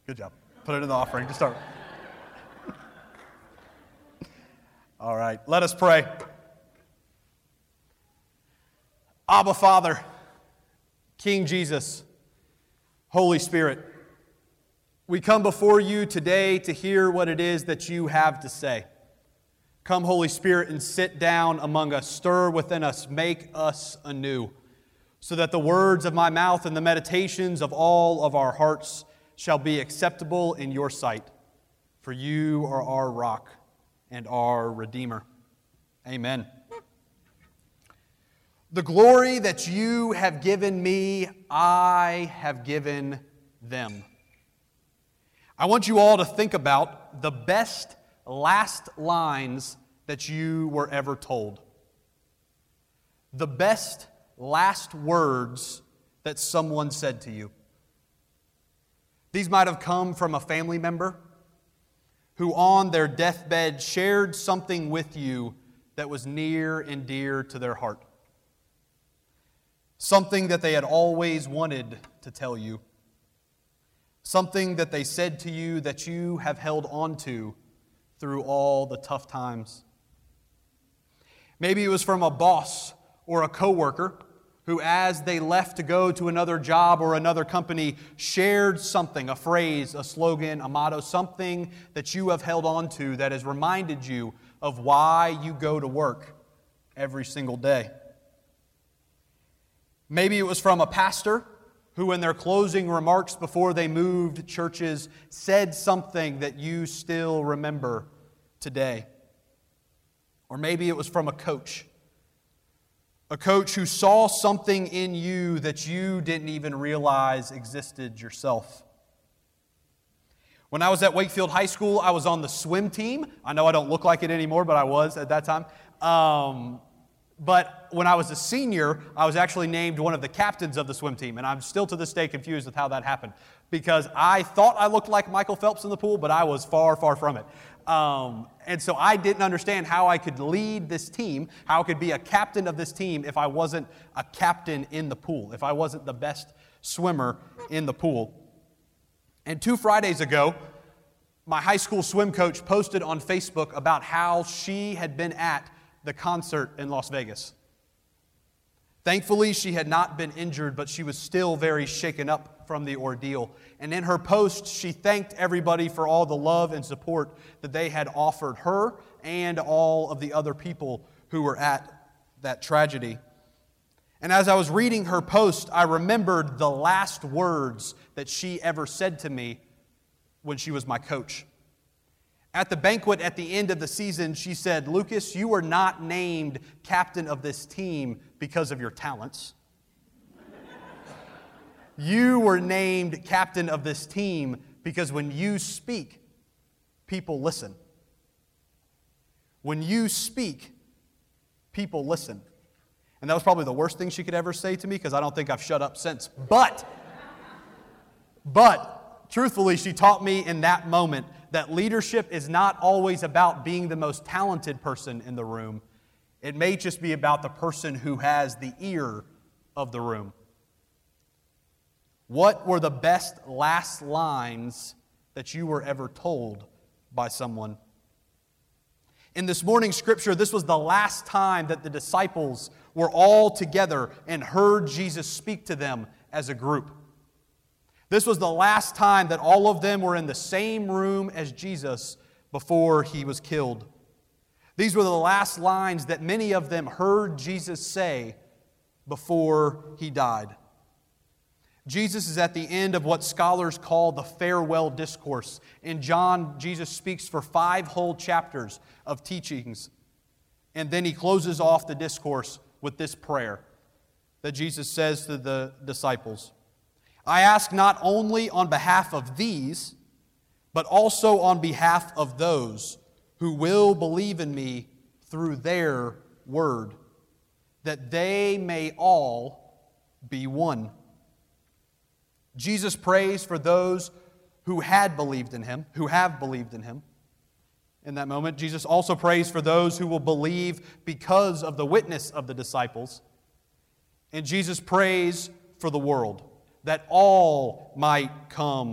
Good job. Put it in the offering to start. All right, let us pray. Abba, Father, King Jesus, Holy Spirit, we come before you today to hear what it is that you have to say. Come, Holy Spirit, and sit down among us. Stir within us. Make us anew, so that the words of my mouth and the meditations of all of our hearts shall be acceptable in your sight. For you are our rock and our Redeemer. Amen. The glory that you have given me, I have given them. I want you all to think about the best last lines that you were ever told. The best last words that someone said to you. These might have come from a family member who on their deathbed shared something with you that was near and dear to their heart. Something that they had always wanted to tell you. Something that they said to you that you have held on to through all the tough times. Maybe it was from a boss or a coworker who, as they left to go to another job or another company, shared something, a phrase, a slogan, a motto, something that you have held on to that has reminded you of why you go to work every single day. Maybe it was from a pastor who, in their closing remarks before they moved churches, said something that you still remember today. Or maybe it was from a coach who saw something in you that you didn't even realize existed yourself. When I was at Wakefield High School, I was on the swim team. I know I don't look like it anymore, but I was at that time. But when I was a senior, I was actually named one of the captains of the swim team, and I'm still to this day confused with how that happened, because I thought I looked like Michael Phelps in the pool, but I was far, far from it. And so I didn't understand how I could lead this team, how I could be a captain of this team if I wasn't a captain in the pool, if I wasn't the best swimmer in the pool. And 2 Fridays ago, my high school swim coach posted on Facebook about how she had been at the concert in Las Vegas. Thankfully, she had not been injured, but she was still very shaken up from the ordeal. And in her post, she thanked everybody for all the love and support that they had offered her and all of the other people who were at that tragedy. And as I was reading her post, I remembered the last words that she ever said to me when she was my coach. At the banquet at the end of the season, she said, "Lucas, you were not named captain of this team because of your talents. You were named captain of this team because when you speak, people listen. When you speak, people listen." And that was probably the worst thing she could ever say to me, because I don't think I've shut up since. But truthfully, she taught me in that moment that leadership is not always about being the most talented person in the room. It may just be about the person who has the ear of the room. What were the best last lines that you were ever told by someone? In this morning's scripture, this was the last time that the disciples were all together and heard Jesus speak to them as a group. This was the last time that all of them were in the same room as Jesus before he was killed. These were the last lines that many of them heard Jesus say before he died. Jesus is at the end of what scholars call the farewell discourse. In John, Jesus speaks for 5 whole chapters of teachings. And then he closes off the discourse with this prayer that Jesus says to the disciples. "I ask not only on behalf of these, but also on behalf of those who will believe in me through their word, that they may all be one." Jesus prays for those who had believed in him, who have believed in him. In that moment, Jesus also prays for those who will believe because of the witness of the disciples. And Jesus prays for the world, that all might come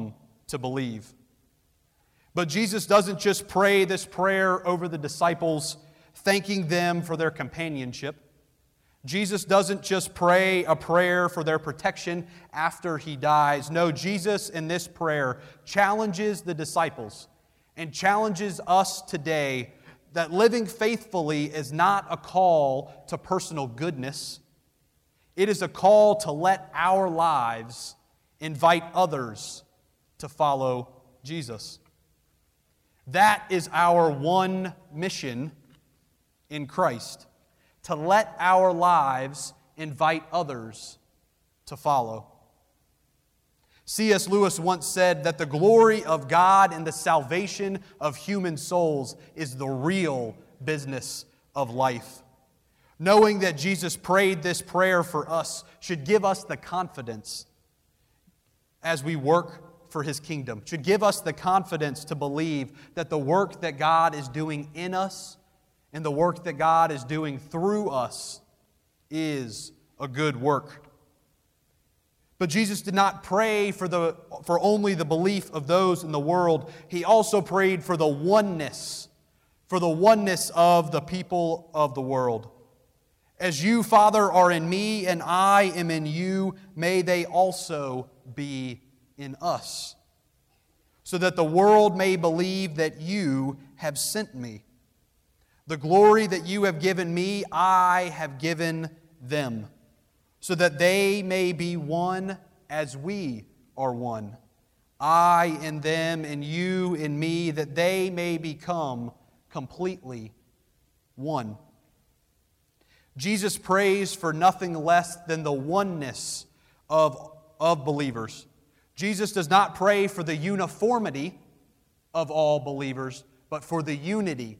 to believe. But Jesus doesn't just pray this prayer over the disciples, thanking them for their companionship. Jesus doesn't just pray a prayer for their protection after He dies. No, Jesus in this prayer challenges the disciples and challenges us today that living faithfully is not a call to personal goodness. It is a call to let our lives invite others to follow Jesus. That is our one mission in Christ, to let our lives invite others to follow. C.S. Lewis once said that the glory of God and the salvation of human souls is the real business of life. Knowing that Jesus prayed this prayer for us should give us the confidence as we work for His kingdom, should give us the confidence to believe that the work that God is doing in us and the work that God is doing through us is a good work. But Jesus did not pray for only the belief of those in the world. He also prayed for the oneness of the people of the world. As you, Father, are in me and I am in you, may they also be in us, so that the world may believe that you have sent me. The glory that you have given me, I have given them, so that they may be one as we are one. I in them and you in me, that they may become completely one. Jesus prays for nothing less than the oneness of believers. Jesus does not pray for the uniformity of all believers, but for the unity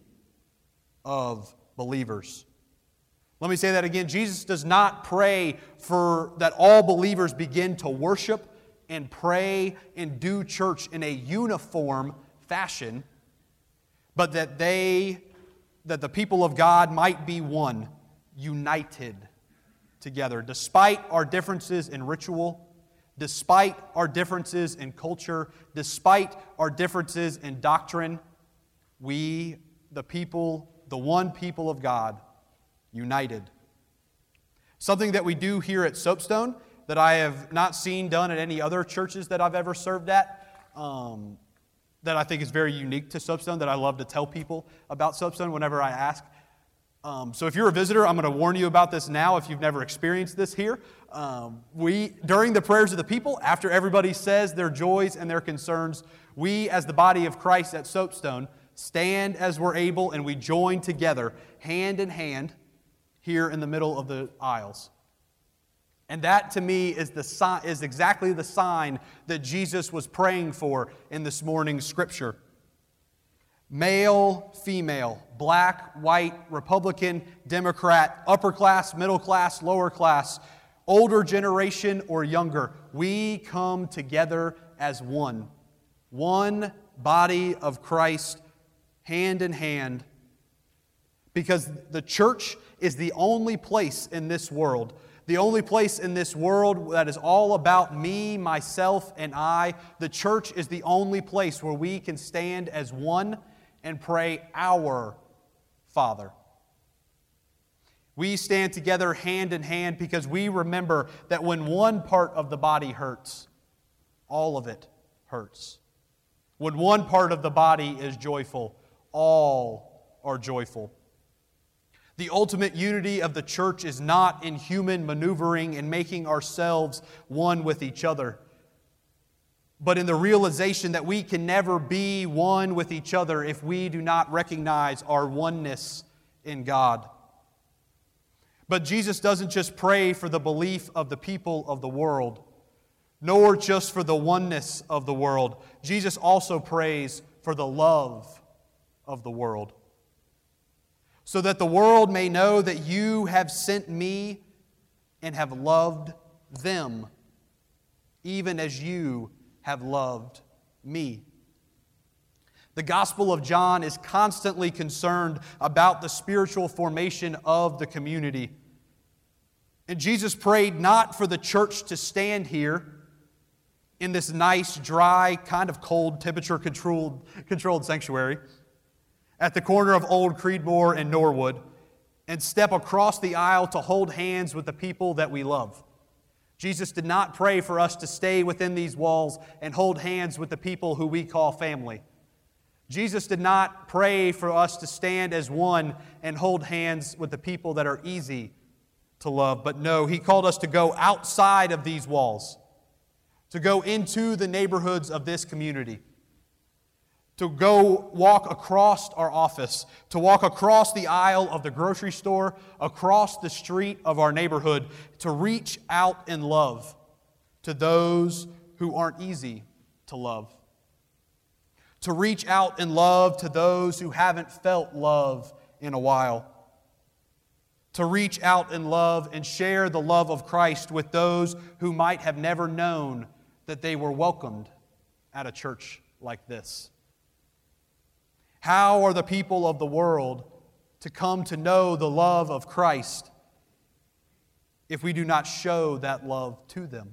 of believers. Let me say that again. Jesus does not pray for that all believers begin to worship and pray and do church in a uniform fashion, but that the people of God might be one, united together. Despite our differences in ritual, despite our differences in culture, despite our differences in doctrine, we, the one people of God, united. Something that we do here at Soapstone that I have not seen done at any other churches that I've ever served at, that I think is very unique to Soapstone, that I love to tell people about Soapstone whenever I ask. So if you're a visitor, I'm going to warn you about this now if you've never experienced this here. During the prayers of the people, after everybody says their joys and their concerns, we as the body of Christ at Soapstone stand as we're able and we join together, hand in hand, here in the middle of the aisles. And that to me is exactly the sign that Jesus was praying for in this morning's scripture. Male, female, black, white, Republican, Democrat, upper class, middle class, lower class, older generation or younger, we come together as one body of Christ, hand in hand, because the church is the only place in this world, that is all about me, myself, and I. The church is the only place where we can stand as one and pray, Our Father. We stand together hand in hand because we remember that when one part of the body hurts, all of it hurts. When one part of the body is joyful, all are joyful. The ultimate unity of the church is not in human maneuvering and making ourselves one with each other, but in the realization that we can never be one with each other if we do not recognize our oneness in God. But Jesus doesn't just pray for the belief of the people of the world, nor just for the oneness of the world. Jesus also prays for the love of the world, so that the world may know that you have sent me and have loved them, even as you have loved me. The Gospel of John is constantly concerned about the spiritual formation of the community. And Jesus prayed not for the church to stand here, in this nice, dry, kind of cold, temperature-controlled sanctuary at the corner of Old Creedmoor and Norwood and step across the aisle to hold hands with the people that we love. Jesus did not pray for us to stay within these walls and hold hands with the people who we call family. Jesus did not pray for us to stand as one and hold hands with the people that are easy to love. But no, He called us to go outside of these walls, to go into the neighborhoods of this community, to go walk across our office, to walk across the aisle of the grocery store, across the street of our neighborhood, to reach out in love to those who aren't easy to love. To reach out in love to those who haven't felt love in a while. To reach out in love and share the love of Christ with those who might have never known that they were welcomed at a church like this. How are the people of the world to come to know the love of Christ if we do not show that love to them?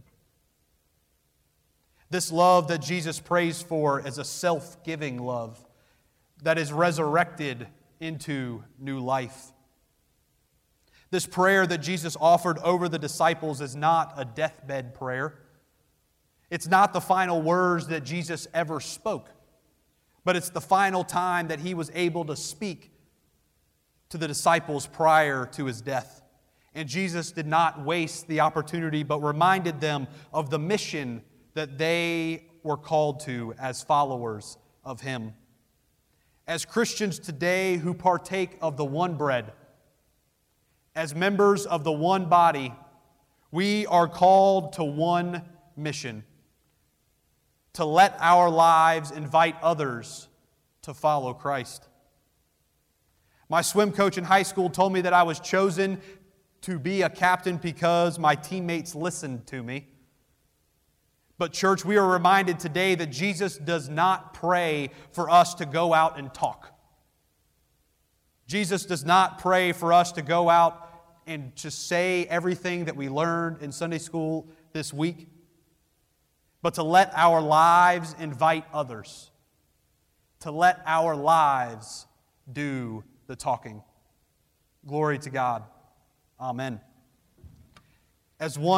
This love that Jesus prays for is a self-giving love that is resurrected into new life. This prayer that Jesus offered over the disciples is not a deathbed prayer. It's not the final words that Jesus ever spoke, but it's the final time that He was able to speak to the disciples prior to His death. And Jesus did not waste the opportunity, but reminded them of the mission that they were called to as followers of Him. As Christians today who partake of the one bread, as members of the one body, we are called to one mission: to let our lives invite others to follow Christ. My swim coach in high school told me that I was chosen to be a captain because my teammates listened to me. But church, we are reminded today that Jesus does not pray for us to go out and talk. Jesus does not pray for us to go out and to say everything that we learned in Sunday school this week, but to let our lives invite others, to let our lives do the talking. Glory to God. Amen. As one